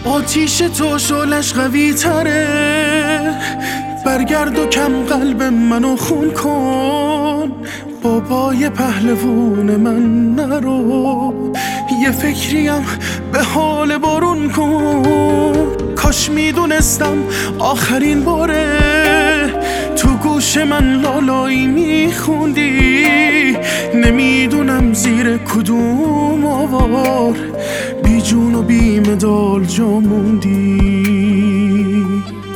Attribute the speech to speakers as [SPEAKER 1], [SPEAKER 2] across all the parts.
[SPEAKER 1] آتیش تو شعلش قوی تره، برگرد و کم قلب منو خون کن. بابای پهلوون من نرو، یه فکریم به حال بارون کن. کاش میدونستم آخرین باره تو گوش من لالایی میخوندی. نمیدونم زیر کدوم آوار بی جون و بی مدال جا موندی.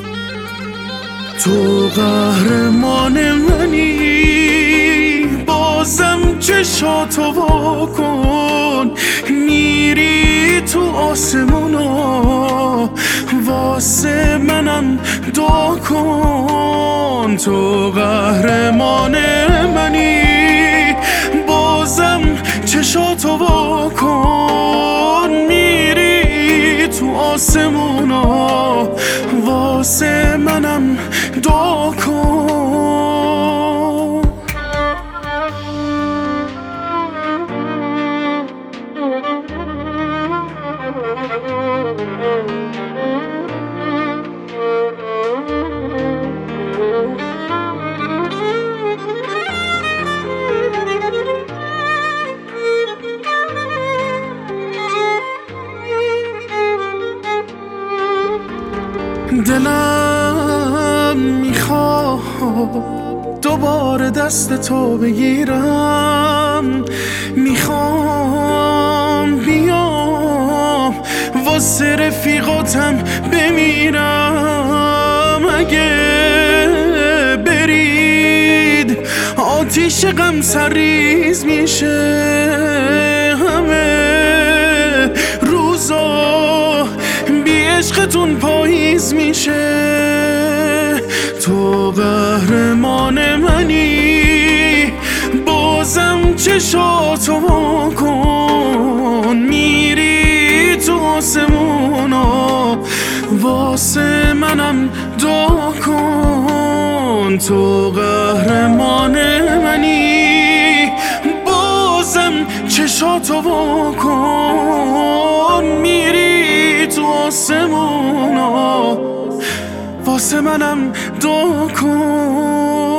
[SPEAKER 1] تو قهرمان منی، بازم چشاتو وا کن. میری تو آسمونا، واسه منم دعا کن. تو قهرمان منی، بازم چشاتو وا کن. میری تو آسمونا، واسه منم دعا کن. دلم میخواد دوباره دست تو بگیرم. میخوام بیام واسه رفیقاتم بمیرم. اگه برید آتیش غم سرریز میشه، همه روزا بی عشقتون پاییز میشه. تو قهرمان منی، بازم چشاتو وا کن. میری تو آسمونا، واسه منم دعا کن. تو قهرمان منی، بازم چشاتو وا کن. میری تو آسمونا، واسه منم دعا کن.